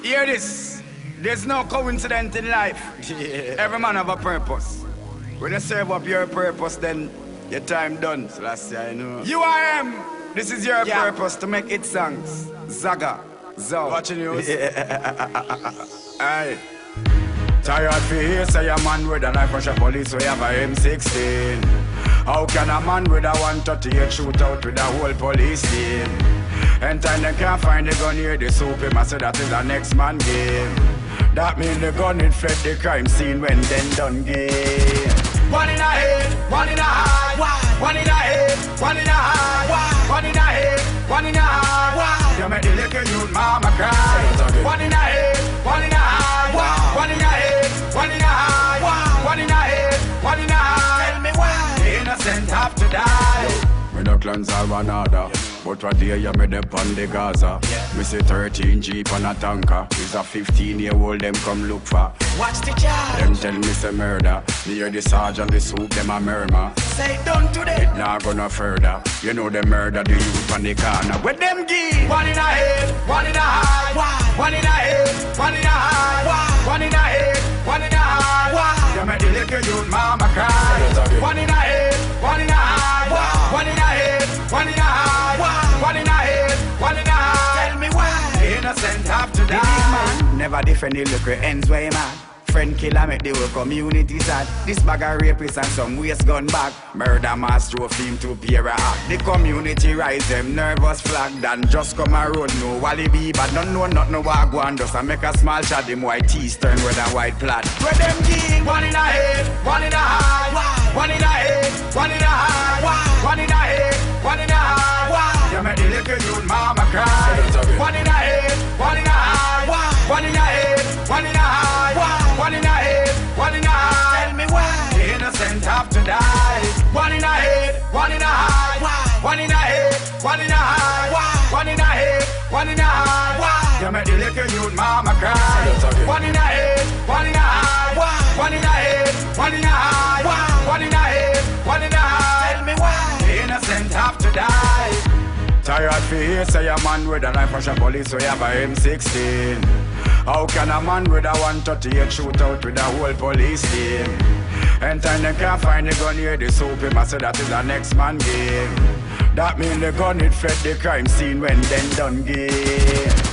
Hear this. There's no coincidence in life. Every man have a purpose. When you serve up your purpose, then your time done. So that's it, I know. UIM, this is your purpose to make it songs. Zaga, Zo. Watching you. Aye. Tired for here, say a man with a knife rush a police, so you have a M16. How can a man with a 138 shoot out with a whole police team? And time they can't find the gun here, the soup him, I say that is the next man game. That mean the gun it fled the crime scene when then done game. One in a head, one in a heart. One in a head, one in a heart. One in a head, one in a heart. You make the little youth mama cry. One in a head, one in a heart. One in a head, one in a heart. One in a head, one in a heart. Tell me why the innocent have to die. Me no clans are one other, but what day you made up on the Gaza? Me say 13 Jeep on a tanker. Is a 15-year-old them come look for. Watch the charge. Them tell me say murder. Me hear the sergeant the soup them a murmur. Say it done today. It not gonna further. You know them murder the youth on the corner. Where them give? One in a head, one in a heart. Why? One in a head, one in a heart. Why? One in a head, one in a heart. Why? You make the little youth mama cry. One in a head, one in a heart. Why? One in a head, one in a heart. Why? One in a head, one in a heart. Tell me why The innocent have to die. The big man never defend the little ends way man. Friend killer make the whole community sad. This bag of rapists and some waste gun back. Murder mass drove him to pair a act. The community rise them nervous flag. Dan just come a road no wally be but none know not no walk one just a make a small shot. Them white teeth turn red and white plaid. Where them king? One in a head, one in a heart. Why? One in a head, one in a heart. Why? One in a head, one in a heart. Why? You make the little youth mama cry. One in a head, one in a heart. Why? One in a head, one in a heart. Why? One in a head, one in a heart. Tell me why The innocent have to die. One in a head, one in a heart. Why? One in a head, one in a heart. Why? One in a head, one in a heart. Why? You make the little youth mama cry. One in a head, one in a heart. Why? One in a head, one in a heart. Why? One in a head, one in a heart. Tell me why The innocent have to die. Tired for here, say a man with a knife rush a police, so you have a M16. How can a man with a 138 shoot out with a whole police team? And time they can't find the gun here, the soup him, I say that is the next man game. That mean the gun it fled the crime scene when then done game.